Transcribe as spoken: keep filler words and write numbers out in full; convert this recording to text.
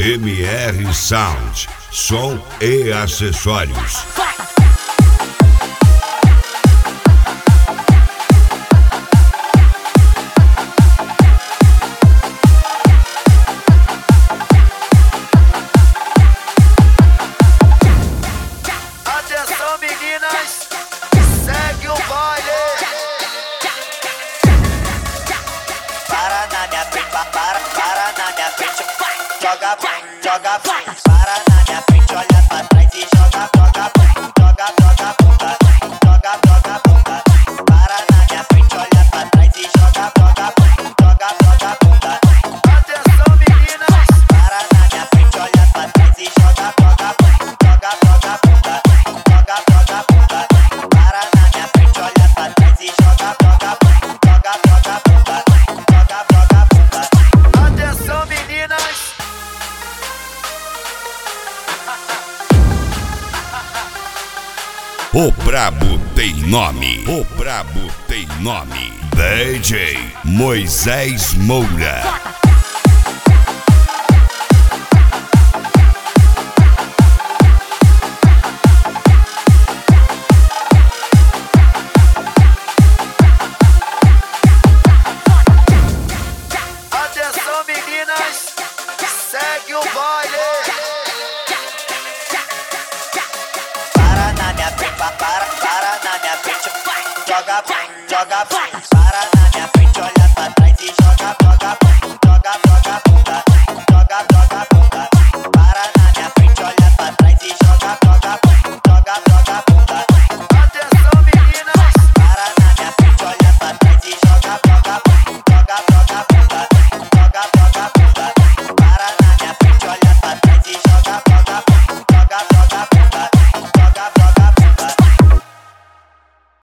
M R Sound, som e acessórios. Atenção, meninas, segue o baile. Para na minha frente, para, para na minha frente. Joga, joga, para na minha frente, olha pra trás e joga, joga, joga, joga, bunda, joga, joga, bunda. Para na minha frente, olha pra trás e joga, joga, joga, joga, bunda. Atenção, meninas, para na minha frente, olha pra trás e joga, joga, joga, joga, bunda, joga, joga, bunda. Para na minha frente, olha pra trás e joga, joga, joga, joga, bunda, joga, joga, bunda. Atenção, meninas. O brabo tem nome, o brabo tem nome. D J Moisés Moura. Atenção, meninas, segue o baile. Para na minha frente, para, para na minha frente. Joga, joga, para na